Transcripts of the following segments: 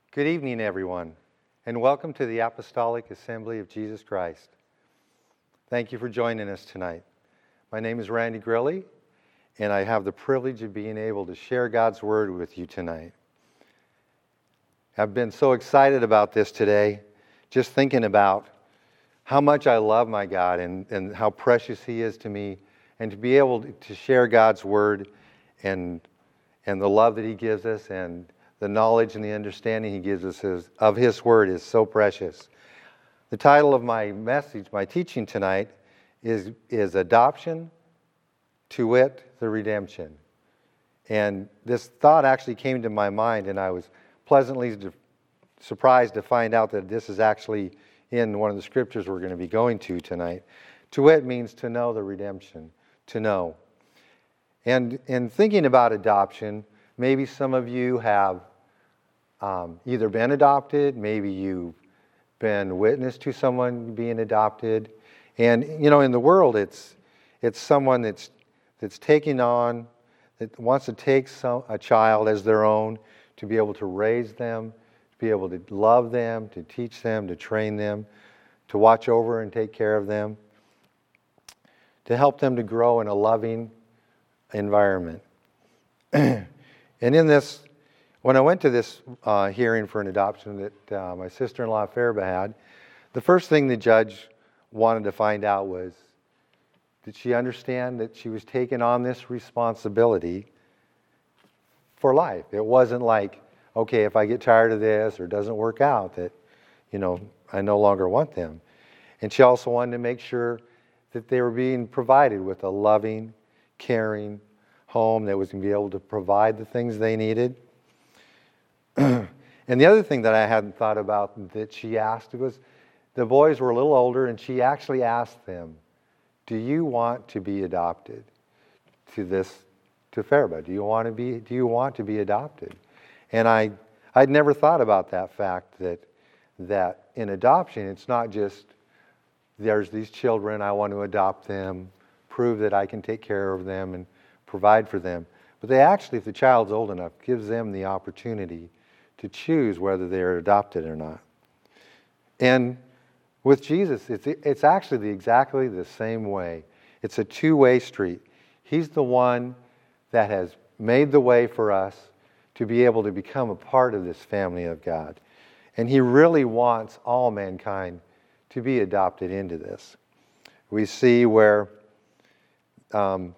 Good evening, everyone, and welcome to the Apostolic Assembly of Jesus Christ. Thank you for joining us tonight. My name is Randy Grilly, and I have the privilege of being able to share God's Word with you tonight. I've been so excited about this today, just thinking about how much I love my God and how precious He is to me, and to be able to share God's Word and the love that He gives us and the knowledge and the understanding He gives us of His Word is so precious. The title of my message, my teaching tonight, is Adoption, to wit, the Redemption. And this thought actually came to my mind, and I was pleasantly surprised to find out that this is actually in one of the scriptures we're going to be going to tonight. To wit means to know the redemption, to know. And in thinking about adoption, maybe some of you have either been adopted, maybe you've been witness to someone being adopted. And, you know, in the world, it's someone that's taking on, that wants to take a child as their own, to be able to raise them, to be able to love them, to teach them, to train them, to watch over and take care of them, to help them to grow in a loving environment. And in this, when I went to this hearing for an adoption that my sister-in-law Farba had, the first thing the judge wanted to find out was, did she understand that she was taking on this responsibility for life? It wasn't like, okay, if I get tired of this or it doesn't work out, that, you know, I no longer want them. And she also wanted to make sure that they were being provided with a loving, caring home that was going to be able to provide the things they needed. And the other thing that I hadn't thought about that she asked was, the boys were a little older, and she actually asked them, do you want to be adopted to Farba? Do you want to be adopted? And I'd never thought about that fact, that in adoption, it's not just, there's these children, I want to adopt them, prove that I can take care of them and provide for them. But they actually, if the child's old enough, gives them the opportunity to choose whether they're adopted or not. And with Jesus, it's actually exactly the same way. It's a two-way street. He's the one that has made the way for us to be able to become a part of this family of God. And He really wants all mankind to be adopted into this. We see where the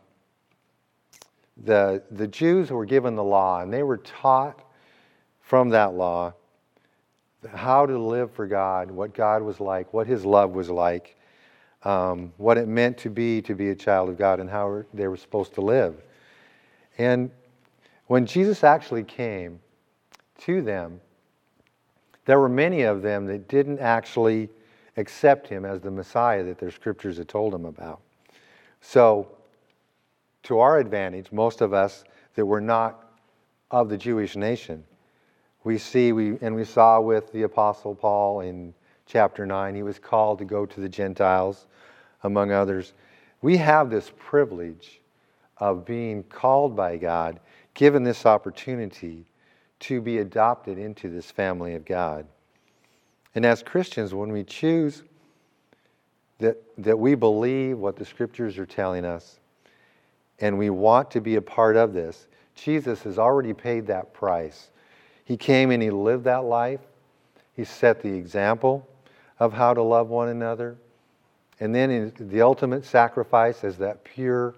Jews were given the law, and they were taught from that law how to live for God, what God was like, what His love was like, what it meant to be a child of God, and how they were supposed to live. And when Jesus actually came to them, there were many of them that didn't actually accept Him as the Messiah that their scriptures had told them about. So, to our advantage, most of us that were not of the Jewish nation, we saw with the Apostle Paul in chapter 9, he was called to go to the Gentiles, among others. We have this privilege of being called by God, given this opportunity to be adopted into this family of God. And as Christians, when we choose that we believe what the Scriptures are telling us, and we want to be a part of this, Jesus has already paid that price. He came and He lived that life. He set the example of how to love one another. And then in the ultimate sacrifice, as that pure,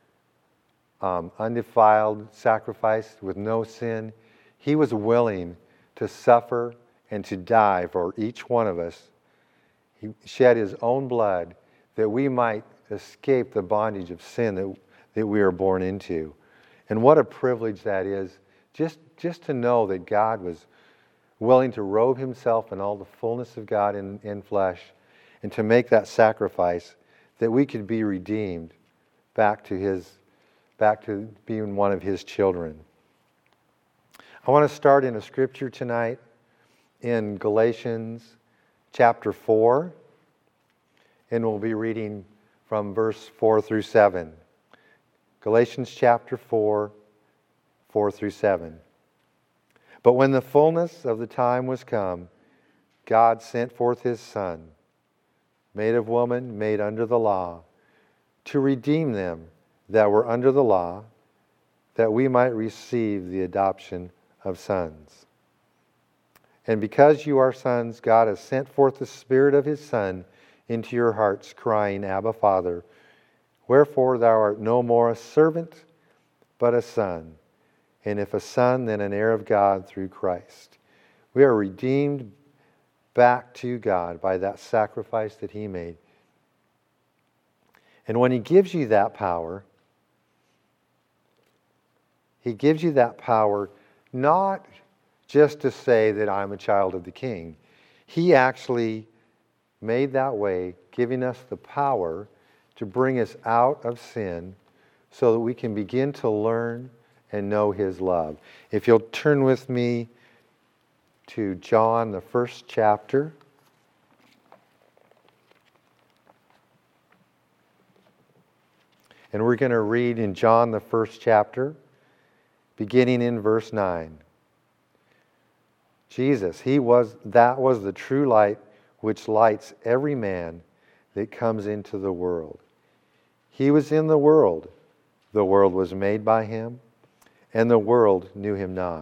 undefiled sacrifice with no sin, He was willing to suffer and to die for each one of us. He shed His own blood that we might escape the bondage of sin that we are born into. And what a privilege that is, just to know that God was willing to robe Himself in all the fullness of God in flesh, and to make that sacrifice that we could be redeemed back to being one of His children. I want to start in a scripture tonight in Galatians chapter 4, and we'll be reading from verse 4 through 7. Galatians chapter 4, 4 through 7. But when the fullness of the time was come, God sent forth his Son, made of woman, made under the law, to redeem them that were under the law, that we might receive the adoption of sons. And because you are sons, God has sent forth the Spirit of his Son into your hearts, crying, Abba, Father. Wherefore thou art no more a servant, but a son. And if a son, then an heir of God through Christ. We are redeemed back to God by that sacrifice that he made. And when he gives you that power, he gives you that power not just to say that I'm a child of the King. He actually made that way, giving us the power to bring us out of sin so that we can begin to learn and know his love. If you'll turn with me to John, the 1st chapter. And we're going to read in John, the 1st chapter, beginning in verse 9. Jesus, that was the true light which lights every man that comes into the world. He was in the world was made by him, and the world knew him not.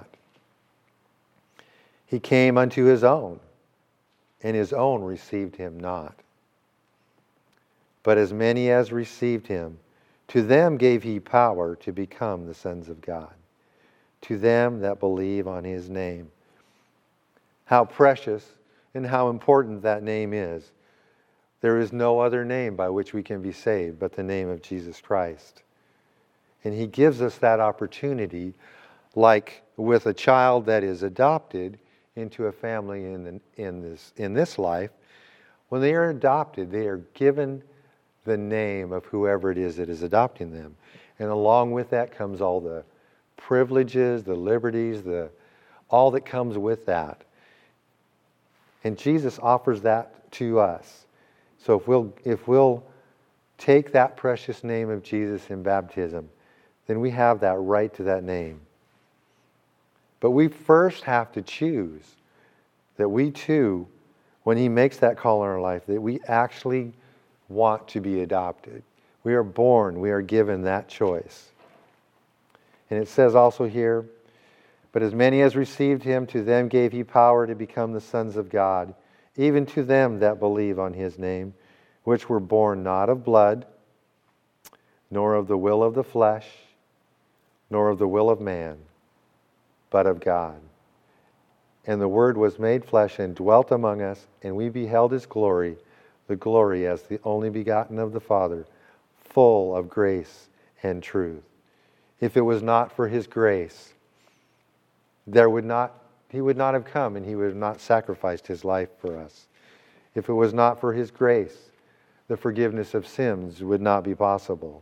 He came unto his own, and his own received him not. But as many as received him, to them gave he power to become the sons of God, to them that believe on his name. How precious and how important that name is. There is no other name by which we can be saved but the name of Jesus Christ. And he gives us that opportunity, like with a child that is adopted into a family in this life. When they are adopted, they are given the name of whoever it is that is adopting them. And along with that comes all the privileges, the liberties, all that comes with that. And Jesus offers that to us. So if we'll take that precious name of Jesus in baptism, then we have that right to that name. But we first have to choose that we too, when he makes that call in our life, that we actually want to be adopted. We are born, we are given that choice. And it says also here, but as many as received him, to them gave he power to become the sons of God, even to them that believe on his name, which were born not of blood, nor of the will of the flesh, nor of the will of man, but of God. And the Word was made flesh and dwelt among us, and we beheld his glory, the glory as the only begotten of the Father, full of grace and truth. If it was not for his grace, he would not have come, and he would have not sacrificed his life for us. If it was not for his grace, the forgiveness of sins would not be possible.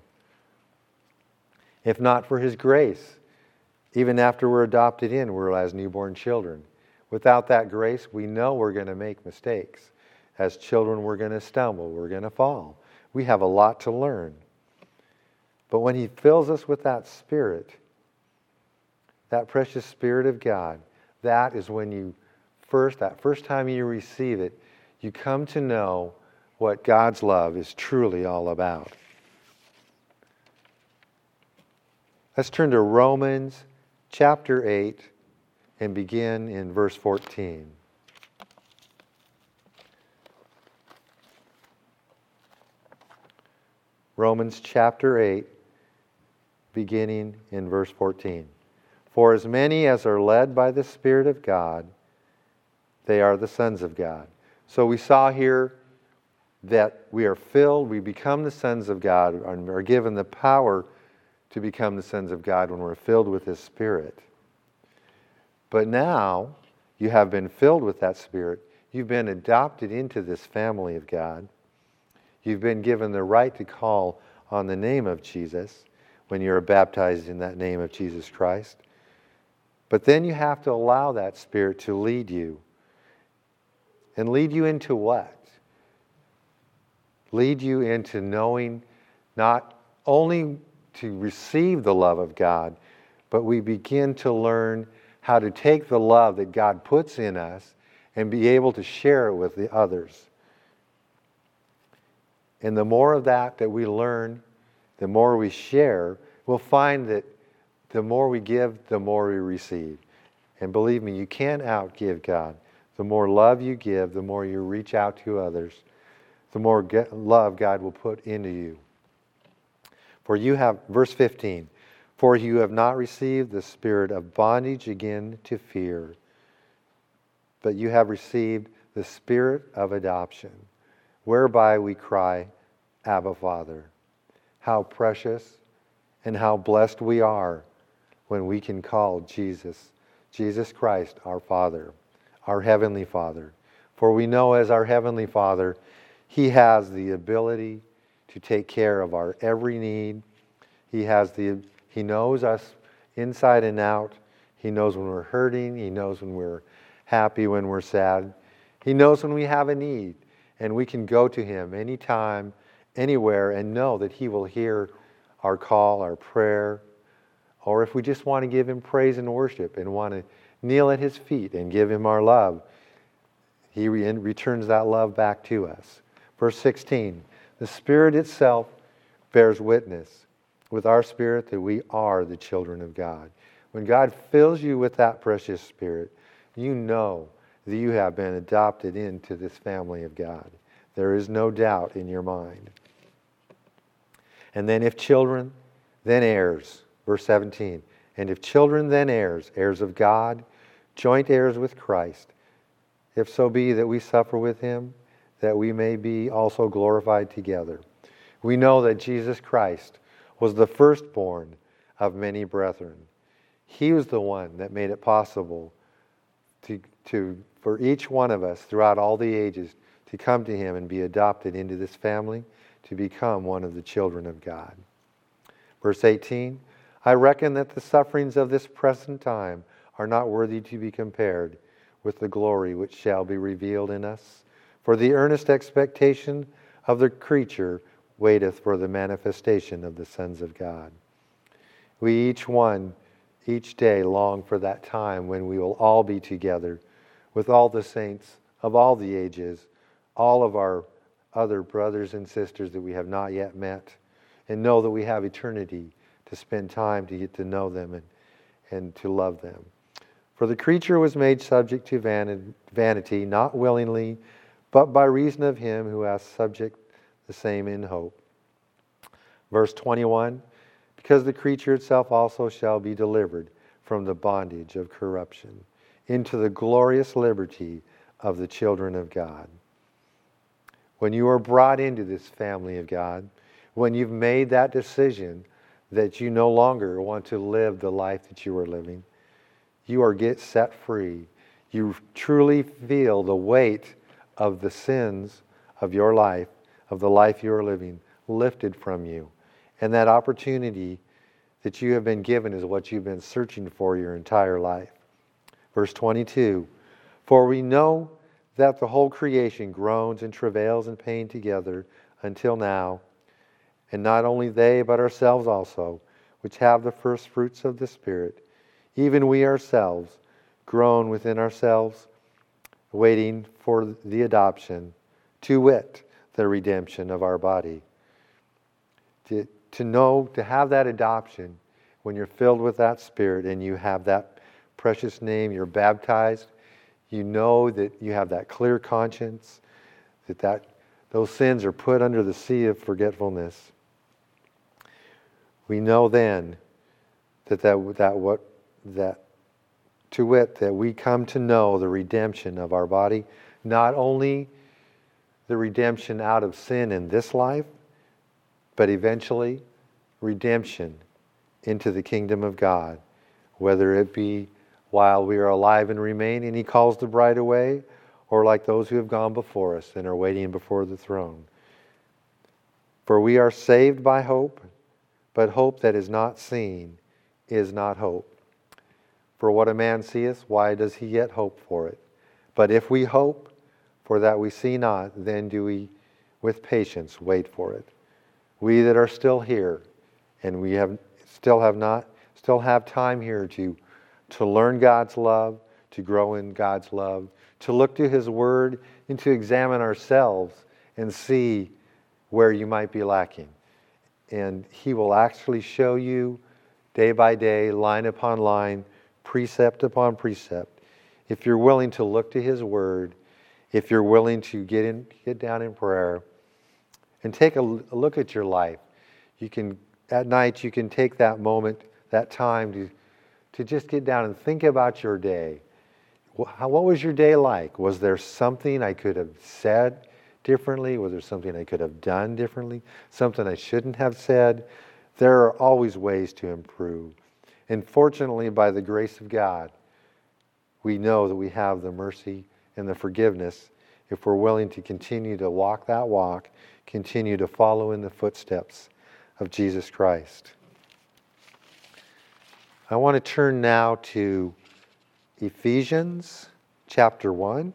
If not for his grace, even after we're adopted in, we're as newborn children. Without that grace, we know we're going to make mistakes. As children, we're going to stumble, we're going to fall. We have a lot to learn. But when he fills us with that Spirit, that precious Spirit of God, that is when that first time you receive it, you come to know what God's love is truly all about. Let's turn to Romans chapter 8 and begin in verse 14. Romans chapter 8, beginning in verse 14. For as many as are led by the Spirit of God, they are the sons of God. So we saw here that we are filled, we become the sons of God, and are given the power to become the sons of God when we're filled with His Spirit. But now, you have been filled with that Spirit. You've been adopted into this family of God. You've been given the right to call on the name of Jesus when you're baptized in that name of Jesus Christ. But then you have to allow that Spirit to lead you. And lead you into what? Lead you into knowing not only to receive the love of God, but we begin to learn how to take the love that God puts in us and be able to share it with the others. And the more of that we learn, the more we share, we'll find that the more we give, the more we receive. And believe me, you can't outgive God. The more love you give, the more you reach out to others, the more love God will put into you. For you have, verse 15, for you have not received the spirit of bondage again to fear, but you have received the spirit of adoption, whereby we cry, Abba, Father. How precious and how blessed we are when we can call Jesus Christ, our Father, our Heavenly Father. For we know as our Heavenly Father, He has the ability to take care of our every need. He knows us inside and out. He knows when we're hurting. He knows when we're happy, when we're sad. He knows when we have a need. And we can go to Him anytime, anywhere, and know that He will hear our call, our prayer. Or if we just want to give Him praise and worship and want to kneel at His feet and give Him our love, He returns that love back to us. Verse 16, the Spirit itself bears witness with our spirit that we are the children of God. When God fills you with that precious Spirit, you know that you have been adopted into this family of God. There is no doubt in your mind. And then if children, then heirs. Verse 17, and if children, then heirs, heirs of God, joint heirs with Christ, if so be that we suffer with Him, that we may be also glorified together. We know that Jesus Christ was the firstborn of many brethren. He was the one that made it possible for each one of us throughout all the ages to come to Him and be adopted into this family, to become one of the children of God. Verse 18, I reckon that the sufferings of this present time are not worthy to be compared with the glory which shall be revealed in us. For the earnest expectation of the creature waiteth for the manifestation of the sons of God. We each day long for that time when we will all be together with all the saints of all the ages, all of our other brothers and sisters that we have not yet met, and know that we have eternity to spend time to get to know them and to love them. For the creature was made subject to vanity, not willingly, but by reason of Him who hath subject the same in hope. Verse 21, because the creature itself also shall be delivered from the bondage of corruption into the glorious liberty of the children of God. When you are brought into this family of God, when you've made that decision that you no longer want to live the life that you were living, you are set free. You truly feel the weight of the sins of your life, of the life you are living, lifted from you. And that opportunity that you have been given is what you've been searching for your entire life. Verse 22, for we know that the whole creation groans and travails in pain together until now, and not only they, but ourselves also, which have the first fruits of the Spirit, even we ourselves groan within ourselves, waiting for the adoption, to wit, the redemption of our body. To have that adoption, when you're filled with that Spirit and you have that precious name, you're baptized, you know that you have that clear conscience, that those sins are put under the sea of forgetfulness. We know then that we come to know the redemption of our body, not only the redemption out of sin in this life, but eventually redemption into the kingdom of God, whether it be while we are alive and remain and He calls the bride away, or like those who have gone before us and are waiting before the throne. For we are saved by hope, but hope that is not seen is not hope. For what a man seeth, why does he yet hope for it? But if we hope for that we see not, then do we with patience wait for it. We that are still here, and we still have time here to to learn God's love, to grow in God's love, to look to His Word, and to examine ourselves and see where you might be lacking. And He will actually show you day by day, line upon line, precept upon precept. If you're willing to look to His Word, if you're willing to get down in prayer and take a look at your life, you can, at night, you can take that moment, that time to just get down and think about your day. What was your day like? Was there something I could have said differently? Was there something I could have done differently? Something I shouldn't have said? There are always ways to improve. And fortunately, by the grace of God, we know that we have the mercy and the forgiveness if we're willing to continue to walk that walk, continue to follow in the footsteps of Jesus Christ. I want to turn now to Ephesians chapter 1.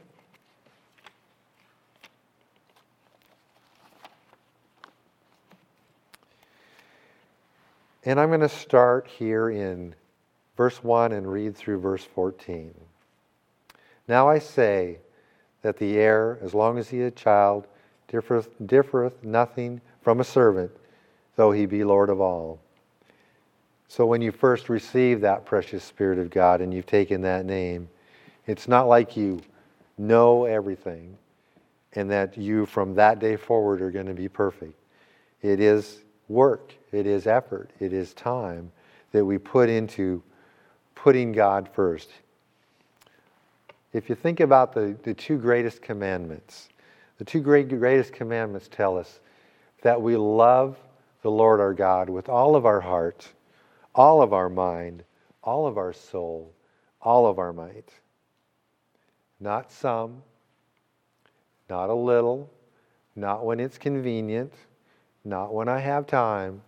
And I'm going to start here in verse 1 and read through verse 14. Now I say that the heir, as long as he is a child, differeth nothing from a servant, though he be Lord of all. So when you first receive that precious Spirit of God and you've taken that name, it's not like you know everything and that you from that day forward are going to be perfect. It is work, it is effort, it is time that we put into putting God first. If you think about the two greatest commandments, the two greatest commandments tell us that we love the Lord our God with all of our heart, all of our mind, all of our soul, all of our might. Not some, not a little, not when it's convenient, not when I have time,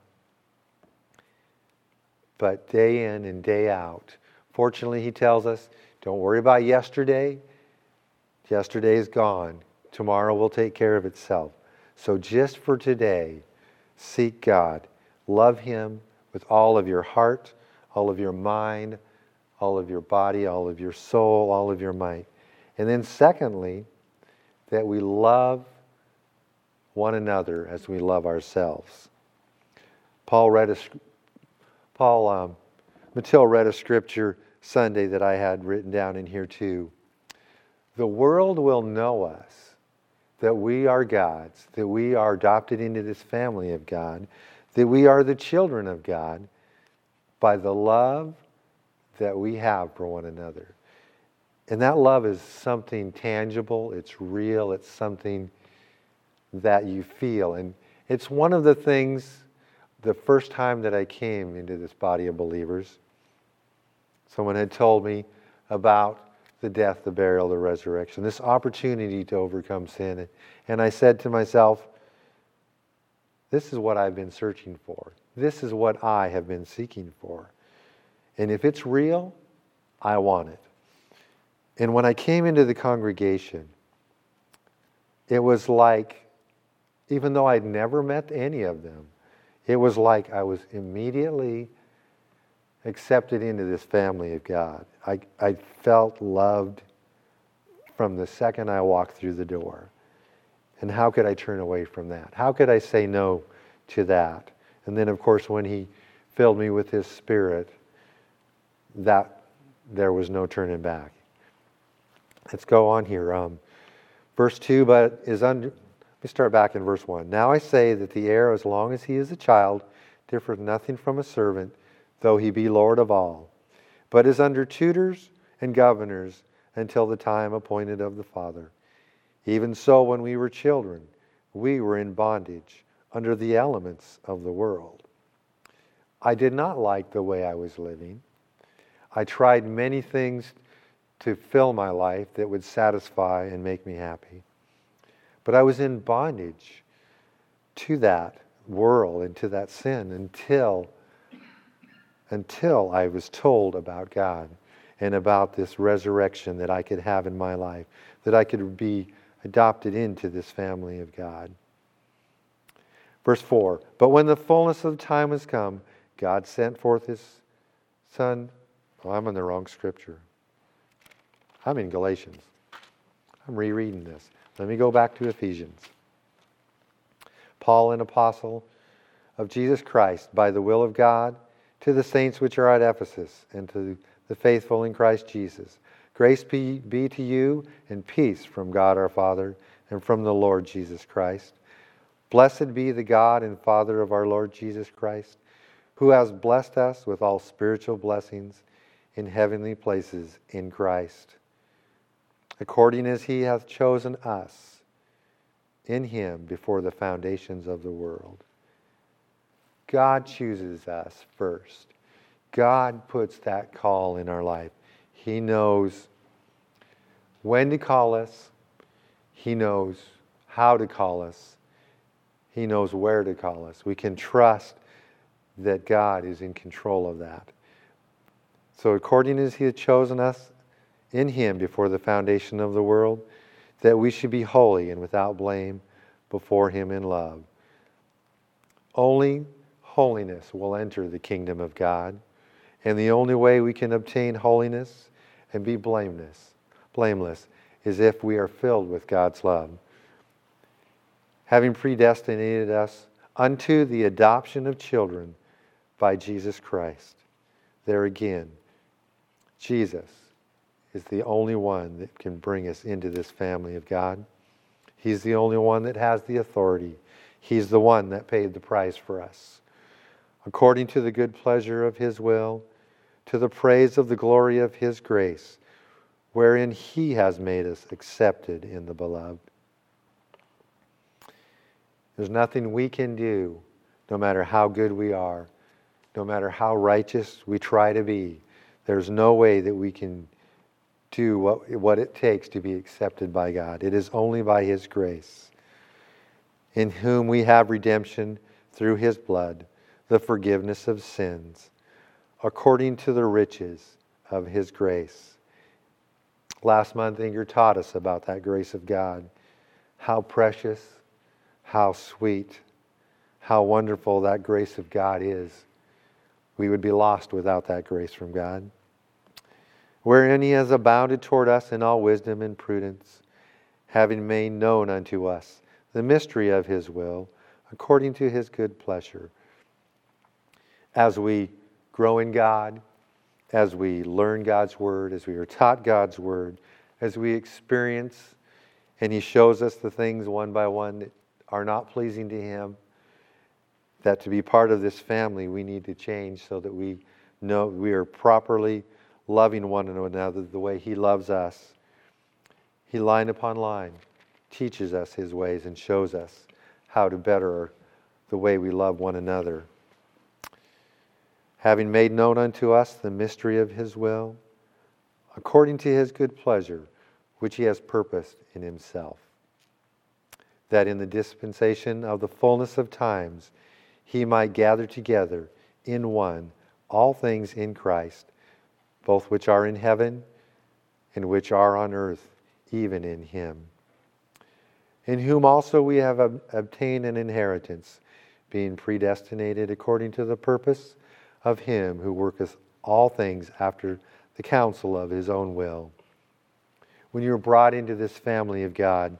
but day in and day out. Fortunately, He tells us, don't worry about yesterday. Yesterday is gone. Tomorrow will take care of itself. So just for today, seek God. Love Him with all of your heart, all of your mind, all of your body, all of your soul, all of your might. And then secondly, that we love one another as we love ourselves. Matil read a scripture Sunday that I had written down in here too. The world will know us, that we are God's, that we are adopted into this family of God, that we are the children of God by the love that we have for one another. And that love is something tangible, it's real, it's something that you feel. And it's one of the things, the first time that I came into this body of believers, someone had told me about the death, the burial, the resurrection, this opportunity to overcome sin. And I said to myself, this is what I've been searching for. This is what I have been seeking for. And if it's real, I want it. And when I came into the congregation, it was like, even though I'd never met any of them, it was like I was immediately accepted into this family of God. I felt loved from the second I walked through the door. And how could I turn away from that? How could I say no to that? And then, of course, when He filled me with His Spirit, that there was no turning back. Let's go on here. Verse 2, but is under... Let me start back in verse 1. Now I say that the heir, as long as he is a child, differeth nothing from a servant, though he be Lord of all, but is under tutors and governors until the time appointed of the Father. Even so, when we were children, we were in bondage under the elements of the world. I did not like the way I was living. I tried many things to fill my life that would satisfy and make me happy. But I was in bondage to that world and to that sin until I was told about God and about this resurrection that I could have in my life, that I could be adopted into this family of God. Verse 4, but when the fullness of time was come, God sent forth His Son Well, I'm in the wrong scripture. I'm in Galatians. I'm rereading this. Let me go back to Ephesians. Paul, an apostle of Jesus Christ, by the will of God, to the saints which are at Ephesus, and to the faithful in Christ Jesus. Grace be to you, and peace from God our Father, and from the Lord Jesus Christ. Blessed be the God and Father of our Lord Jesus Christ, who has blessed us with all spiritual blessings in heavenly places in Christ, according as he hath chosen us in him before the foundations of the world. God chooses us first. God puts that call in our life. He knows when to call us. He knows how to call us. He knows where to call us. We can trust that God is in control of that. So according as he had chosen us in him before the foundation of the world, that we should be holy and without blame before him in love. Only holiness will enter the kingdom of God, and the only way we can obtain holiness and be blameless is if we are filled with God's love. Having predestinated us unto the adoption of children by Jesus Christ. There again, Jesus is the only one that can bring us into this family of God. He's the only one that has the authority. He's the one that paid the price for us. According to the good pleasure of his will, to the praise of the glory of his grace, wherein he has made us accepted in the beloved. There's nothing we can do, no matter how good we are, no matter how righteous we try to be. There's no way that we can do what it takes to be accepted by God. It is only by his grace, in whom we have redemption through his blood, the forgiveness of sins, according to the riches of his grace. Last month, Inger taught us about that grace of God. How precious, how sweet, how wonderful that grace of God is. We would be lost without that grace from God. Wherein he has abounded toward us in all wisdom and prudence, having made known unto us the mystery of his will, according to his good pleasure. As we grow in God, as we learn God's word, as we are taught God's word, as we experience, and he shows us the things one by one that are not pleasing to him, that to be part of this family we need to change so that we know we are properly loving one another the way he loves us. He, line upon line, teaches us his ways and shows us how to better the way we love one another. Having made known unto us the mystery of his will, according to his good pleasure, which he has purposed in himself, that in the dispensation of the fullness of times he might gather together in one all things in Christ, both which are in heaven and which are on earth, even in him. In whom also we have obtained an inheritance, being predestinated according to the purpose of him who worketh all things after the counsel of his own will. When you're brought into this family of God,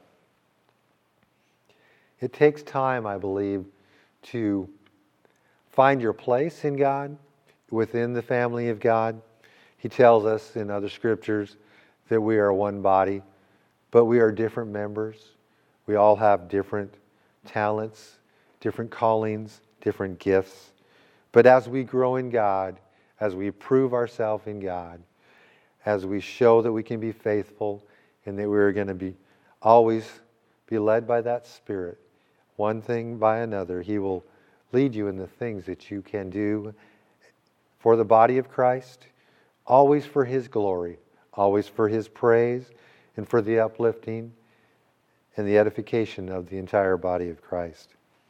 it takes time, I believe, to find your place in God, within the family of God. He tells us in other scriptures that we are one body, but we are different members. We all have different talents, different callings, different gifts. But as we grow in God, as we prove ourselves in God, as we show that we can be faithful and that we're going to always be led by that Spirit, one thing by another, he will lead you in the things that you can do for the body of Christ, always for his glory, always for his praise, and for the uplifting and the edification of the entire body of Christ.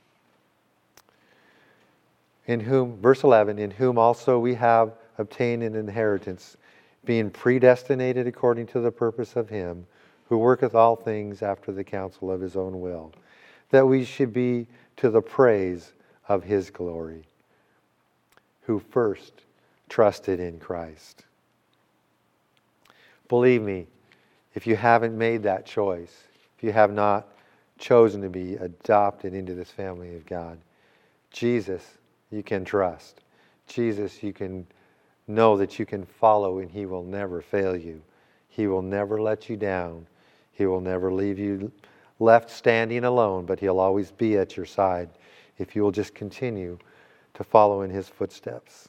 In whom, verse 11, in whom also we have obtained an inheritance, being predestinated according to the purpose of him who worketh all things after the counsel of his own will, that we should be to the praise of his glory, who first trusted in Christ. Believe me, if you haven't made that choice, if you have not chosen to be adopted into this family of God, Jesus you can trust. Jesus you can know that you can follow, and He will never fail you. He will never let you down. He will never leave you left standing alone, but He'll always be at your side if you will just continue to follow in His footsteps.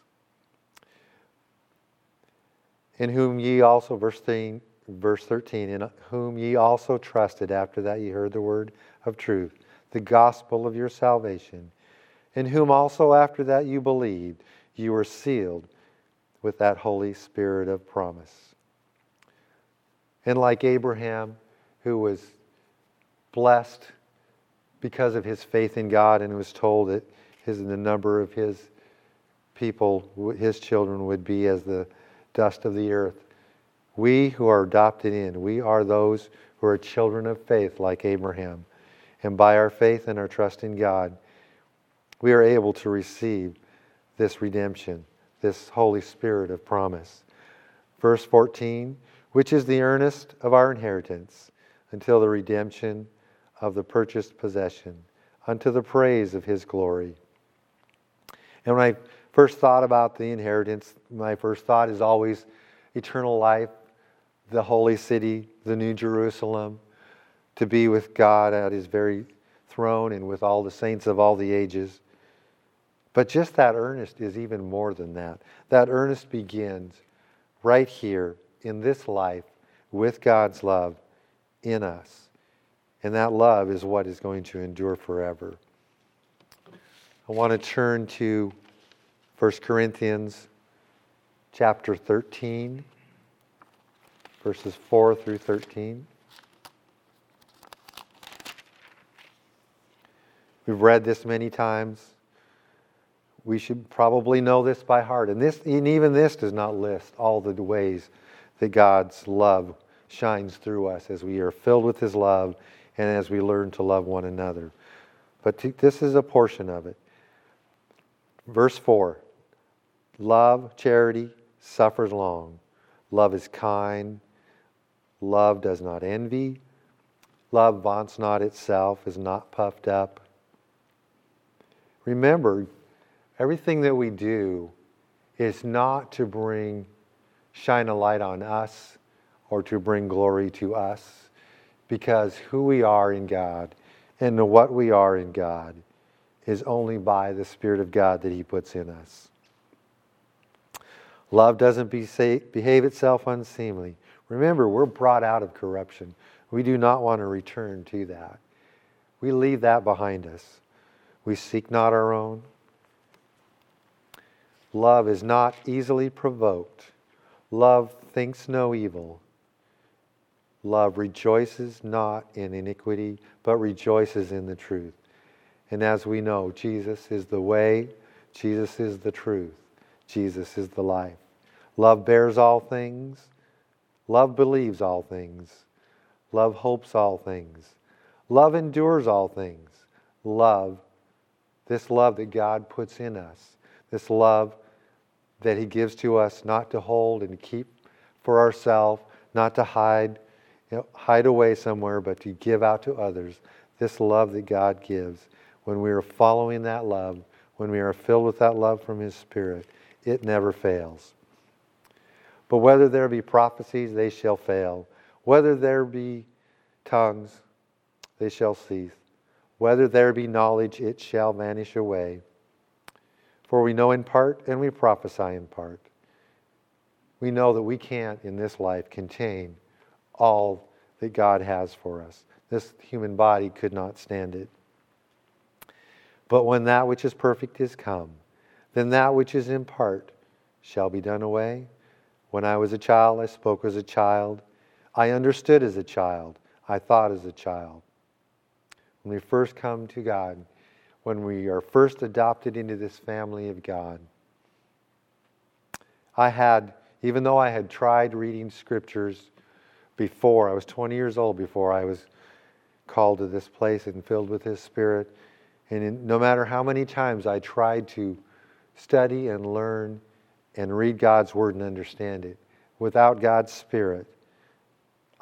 In whom ye also, verse 13, in whom ye also trusted after that ye heard the word of truth, the gospel of your salvation, in whom also after that you believed, you were sealed with that Holy Spirit of promise. And like Abraham, who was blessed because of his faith in God, and was told that the number of his people, his children, would be as the dust of the earth. We who are adopted in, we are those who are children of faith like Abraham. And by our faith and our trust in God, we are able to receive this redemption, this Holy Spirit of promise. Verse 14, which is the earnest of our inheritance until the redemption of the purchased possession, unto the praise of His glory. And when I first thought about the inheritance, my first thought is always eternal life, the holy city, the New Jerusalem, to be with God at His very throne and with all the saints of all the ages. But just that earnest is even more than that. That earnest begins right here in this life with God's love in us. And that love is what is going to endure forever. I want to turn to 1 Corinthians chapter 13, verses 4 through 13. We've read this many times. We should probably know this by heart. And even this does not list all the ways that God's love shines through us as we are filled with His love and as we learn to love one another. But this is a portion of it. Verse 4, love, charity, suffers long. Love is kind. Love does not envy. Love vaunts not itself, is not puffed up. Remember, everything that we do is not to shine a light on us or to bring glory to us, because who we are in God and what we are in God is only by the Spirit of God that He puts in us. Love doesn't behave itself unseemly. Remember, we're brought out of corruption. We do not want to return to that. We leave that behind us. We seek not our own. Love is not easily provoked. Love thinks no evil. Love rejoices not in iniquity, but rejoices in the truth. And as we know, Jesus is the way, Jesus is the truth, Jesus is the life. Love bears all things. Love believes all things. Love hopes all things. Love endures all things. Love, this love that God puts in us, this love that He gives to us not to hold and keep for ourselves, not to hide away somewhere, but to give out to others. This love that God gives, when we are following that love, when we are filled with that love from His Spirit, it never fails. But whether there be prophecies, they shall fail. Whether there be tongues, they shall cease. Whether there be knowledge, it shall vanish away. For we know in part and we prophesy in part. We know that we can't in this life contain all that God has for us. This human body could not stand it. But when that which is perfect is come, then that which is in part shall be done away. When I was a child, I spoke as a child. I understood as a child. I thought as a child. When we first come to God, when we are first adopted into this family of God, even though I had tried reading scriptures before, I was 20 years old before I was called to this place and filled with His Spirit. And no matter how many times I tried to study and learn and read God's Word and understand it, without God's Spirit,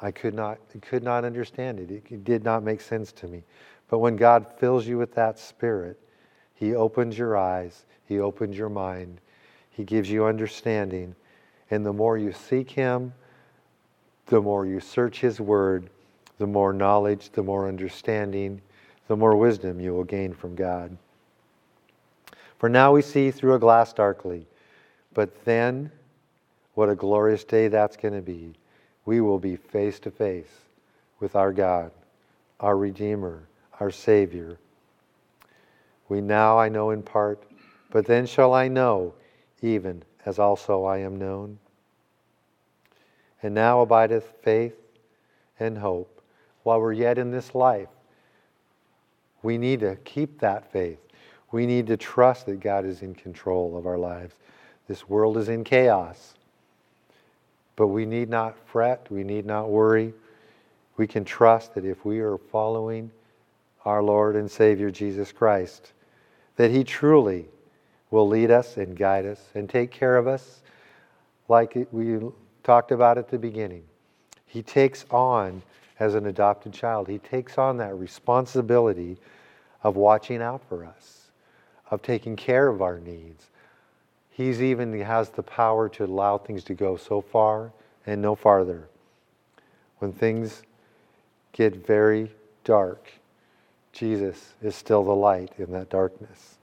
I could not understand it. It did not make sense to me. But when God fills you with that Spirit, He opens your eyes, He opens your mind, He gives you understanding. And the more you seek Him, the more you search His Word, the more knowledge, the more understanding, the more wisdom you will gain from God. For now we see through a glass darkly, but then, what a glorious day that's going to be. We will be face to face with our God, our Redeemer, our Savior. We now I know in part, but then shall I know, even as also I am known. And now abideth faith and hope. While we're yet in this life, we need to keep that faith. We need to trust that God is in control of our lives. This world is in chaos. But we need not fret, we need not worry. We can trust that if we are following our Lord and Savior Jesus Christ, that He truly will lead us and guide us and take care of us like we talked about at the beginning. He takes on, as an adopted child, He takes on that responsibility of watching out for us, of taking care of our needs. He has the power to allow things to go so far and no farther. When things get very dark, Jesus is still the light in that darkness.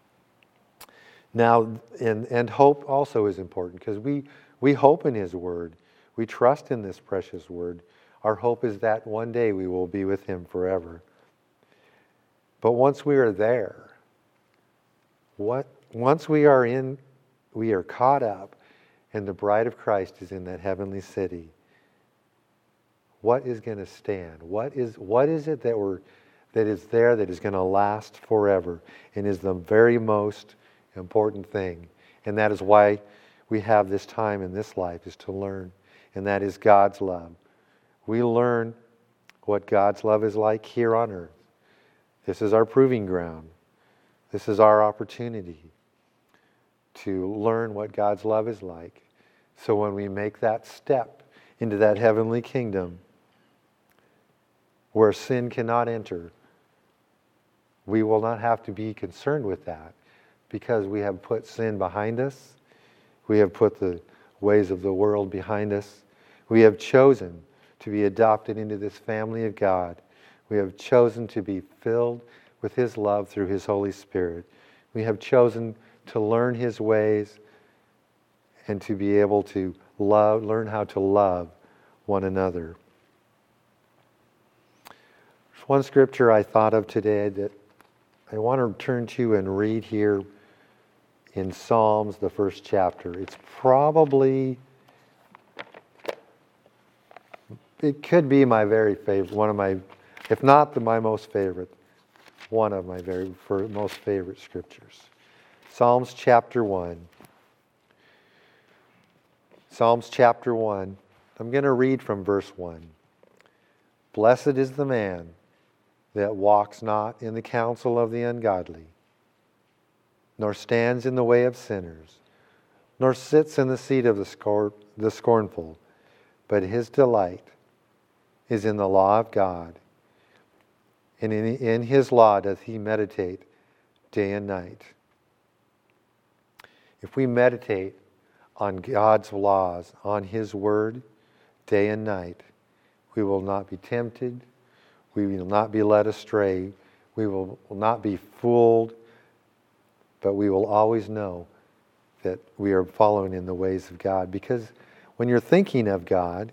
Now, and hope also is important because we hope in His Word. We trust in this precious Word. Our hope is that one day we will be with Him forever. But once we are there, once we are caught up and the bride of Christ is in that heavenly city, what is going to stand? What is it that is there that is going to last forever and is the very most important thing? And that is why we have this time in this life, is to learn. And that is God's love. We learn what God's love is like here on earth. This is our proving ground. This is our opportunity to learn what God's love is like. So when we make that step into that heavenly kingdom where sin cannot enter, we will not have to be concerned with that because we have put sin behind us. We have put the ways of the world behind us. We have chosen to be adopted into this family of God. We have chosen to be filled with His love through His Holy Spirit. We have chosen to learn His ways and to be able to learn how to love one another. There's one scripture I thought of today that I want to turn to and read here in Psalms, the first chapter. It's probably, it could be my very favorite, one of my, if not my most favorite, one of my most favorite scriptures. Psalms chapter 1. Psalms chapter 1. I'm going to read from verse 1. Blessed is the man that walks not in the counsel of the ungodly, nor stands in the way of sinners, nor sits in the seat of the scornful, but his delight is in the law of God, and in His law doth he meditate day and night. If we meditate on God's laws, on His Word, day and night, we will not be tempted, we will not be led astray, we will not be fooled, but we will always know that we are following in the ways of God. Because when you're thinking of God,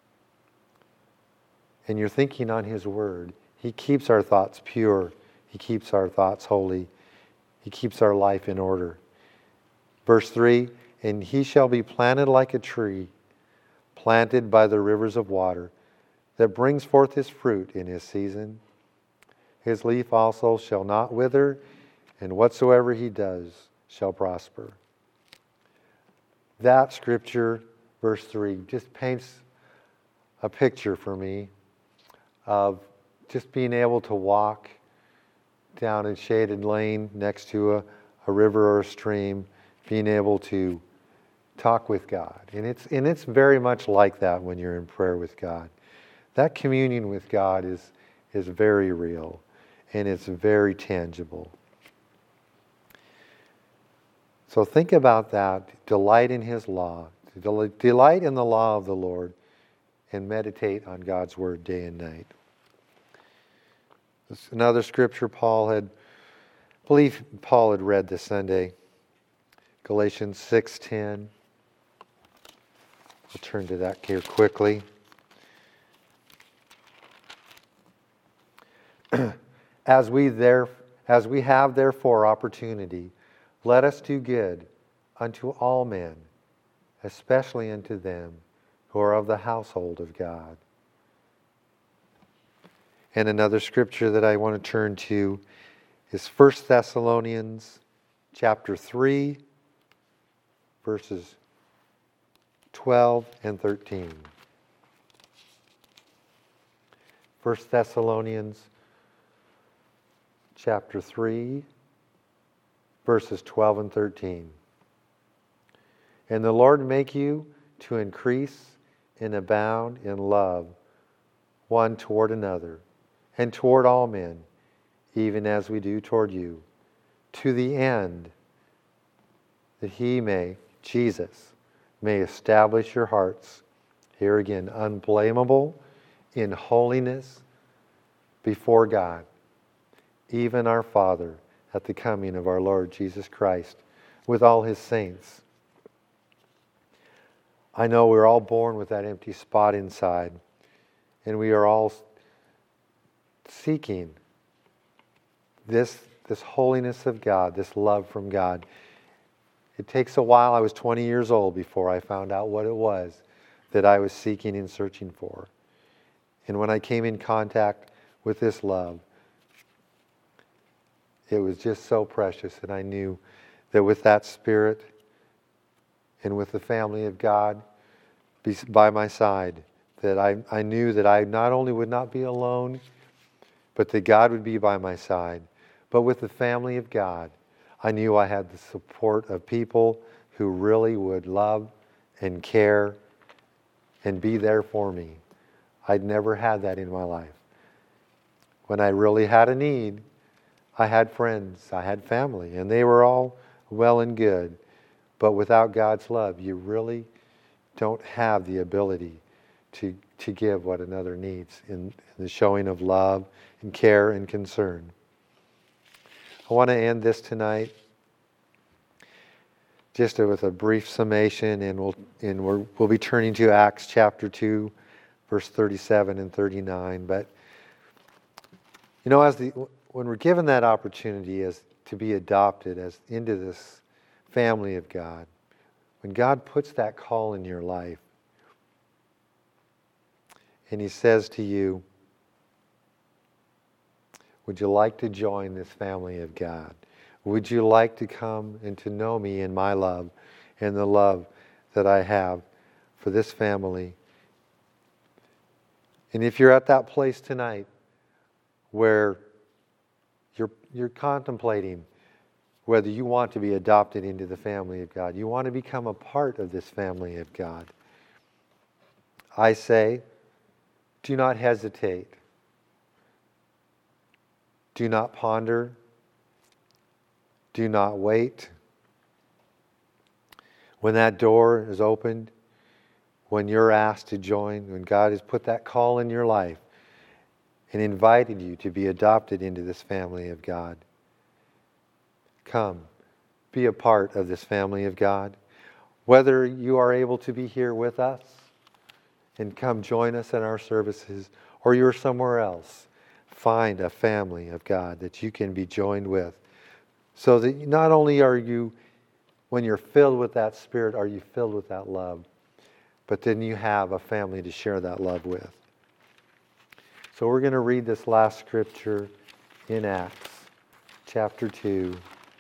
and you're thinking on His Word, He keeps our thoughts pure, He keeps our thoughts holy, He keeps our life in order. Verse 3, and he shall be planted like a tree, planted by the rivers of water, that brings forth his fruit in his season. His leaf also shall not wither, and whatsoever he does shall prosper. That scripture, verse 3, just paints a picture for me of just being able to walk down a shaded lane next to a river or a stream, being able to talk with God. And it's very much like that when you're in prayer with God. That communion with God is very real, and it's very tangible. So think about that. Delight in His law. Delight in the law of the Lord, and meditate on God's Word day and night. Another scripture I believe Paul had read this Sunday, Galatians 6:10. I'll turn to that here quickly. As we have therefore opportunity, let us do good unto all men, especially unto them who are of the household of God. And another scripture that I want to turn to is 1 Thessalonians chapter 3, verses 12 and 13. 1 Thessalonians chapter 3, verses 12 and 13. And the Lord make you to increase and abound in love one toward another, and toward all men, even as we do toward you, to the end that Jesus may establish your hearts, here again, unblameable in holiness before God, even our Father, at the coming of our Lord Jesus Christ, with all His saints. I know we're all born with that empty spot inside, and we are all seeking this holiness of God, this love from God. It takes a while. I was 20 years old before I found out what it was that I was seeking and searching for. And when I came in contact with this love, it was just so precious. And I knew that with that Spirit and with the family of God by my side, that I knew that I not only would not be alone, but that God would be by my side. But with the family of God, I knew I had the support of people who really would love and care and be there for me. I'd never had that in my life. When I really had a need, I had friends, I had family, and they were all well and good. But without God's love, you really don't have the ability to give what another needs in the showing of love and care and concern. I want to end this tonight just with a brief summation, and we'll be turning to Acts chapter 2, verse 37 and 39. But you know, when we're given that opportunity to be adopted into this family of God, when God puts that call in your life, and He says to you, would you like to join this family of God? Would you like to come and to know me in my love and the love that I have for this family? And if you're at that place tonight where you're contemplating whether you want to be adopted into the family of God, you want to become a part of this family of God, I say, do not hesitate. Do not ponder. Do not wait. When that door is opened, when you're asked to join, when God has put that call in your life and invited you to be adopted into this family of God, come, be a part of this family of God. Whether you are able to be here with us and come join us in our services, or you're somewhere else, find a family of God that you can be joined with, so that not only are you, when you're filled with that Spirit, are you filled with that love, but then you have a family to share that love with. So we're going to read this last scripture in Acts chapter 2.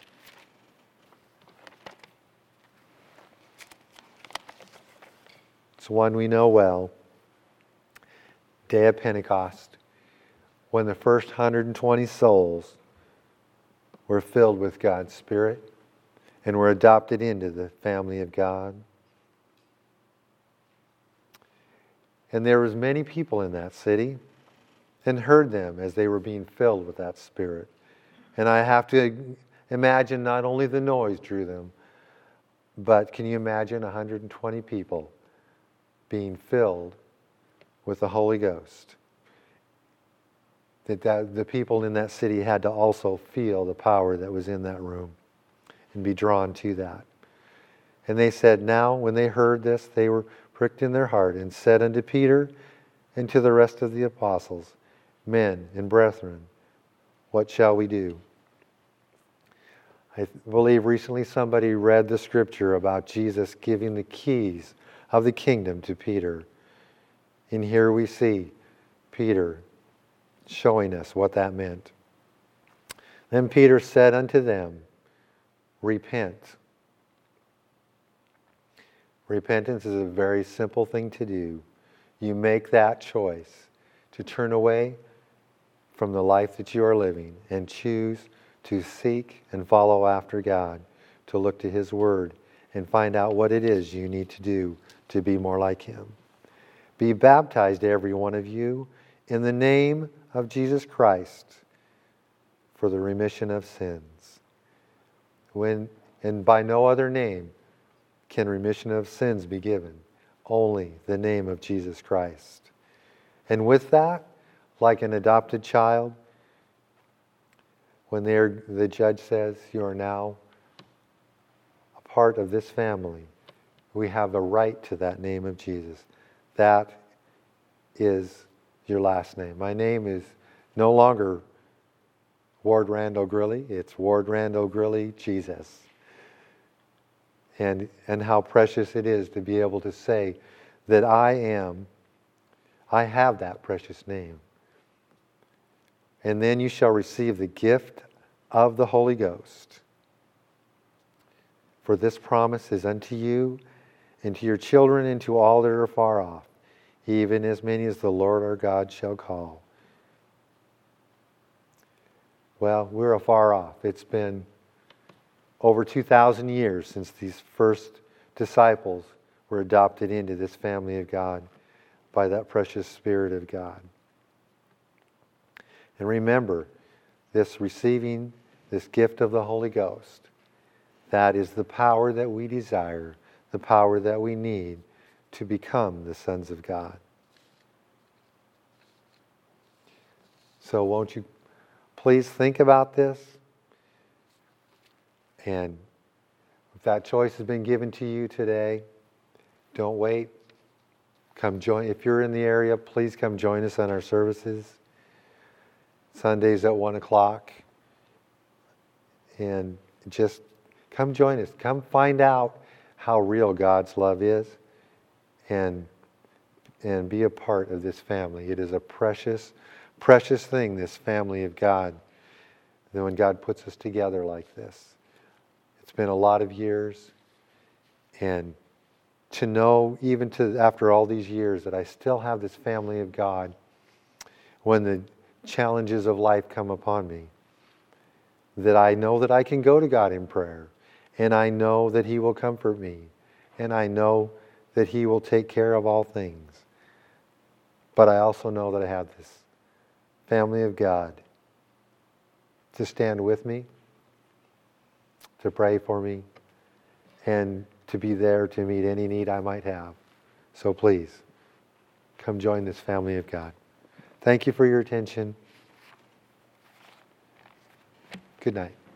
It's one we know well. Day of Pentecost, when the first 120 souls were filled with God's Spirit and were adopted into the family of God. And there was many people in that city, and heard them as they were being filled with that Spirit. And I have to imagine not only the noise drew them, but can you imagine 120 people being filled with the Holy Ghost? That the people in that city had to also feel the power that was in that room and be drawn to that. And they said, now when they heard this, they were pricked in their heart and said unto Peter and to the rest of the apostles, men and brethren, what shall we do? I believe recently somebody read the scripture about Jesus giving the keys of the kingdom to Peter. And here we see Peter showing us what that meant. Then Peter said unto them, repent. Repentance is a very simple thing to do. You make that choice to turn away from the life that you are living and choose to seek and follow after God, to look to His Word and find out what it is you need to do to be more like Him. Be baptized, every one of you, in the name of Jesus Christ for the remission of sins. And by no other name can remission of sins be given, only the name of Jesus Christ. And with that, like an adopted child, when the judge says, you are now a part of this family, we have a right to that name of Jesus. That is your last name. My name is no longer Ward Randall Grilly. It's Ward Randall Grilly Jesus. And how precious it is to be able to say that I have that precious name. And then you shall receive the gift of the Holy Ghost. For this promise is unto you, and to your children, and to all that are far off, even as many as the Lord our God shall call. Well, we're afar off. It's been over 2,000 years since these first disciples were adopted into this family of God by that precious Spirit of God. And remember, this receiving this gift of the Holy Ghost, that is the power that we desire, the power that we need to become the sons of God. So won't you please think about this? And if that choice has been given to you today, don't wait. Come join. If you're in the area, please come join us on our services. Sundays at 1 o'clock. And just come join us. Come find out how real God's love is. And be a part of this family. It is a precious, precious thing, this family of God. Then when God puts us together like this. It's been a lot of years. And to know, even after all these years, that I still have this family of God when the challenges of life come upon me, that I know that I can go to God in prayer, and I know that He will comfort me, and I know that He will take care of all things. But I also know that I have this family of God to stand with me, to pray for me, and to be there to meet any need I might have. So please, come join this family of God. Thank you for your attention. Good night.